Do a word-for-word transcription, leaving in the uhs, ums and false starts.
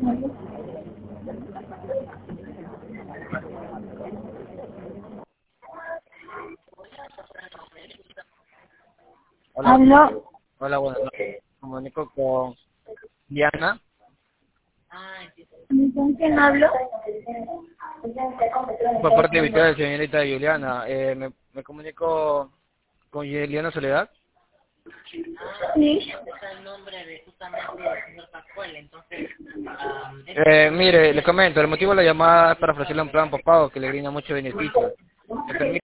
Hola, ¿Aló? hola, buenas noches. Me comunico con Diana. ¿Con quién hablo? Por parte de de señorita Juliana. Eh, me, me comunico con Juliana Soledad. Sí. Eh, mire, le comento, el motivo de la llamada es para ofrecerle un plan postpago que le brinda muchos beneficios. Le permite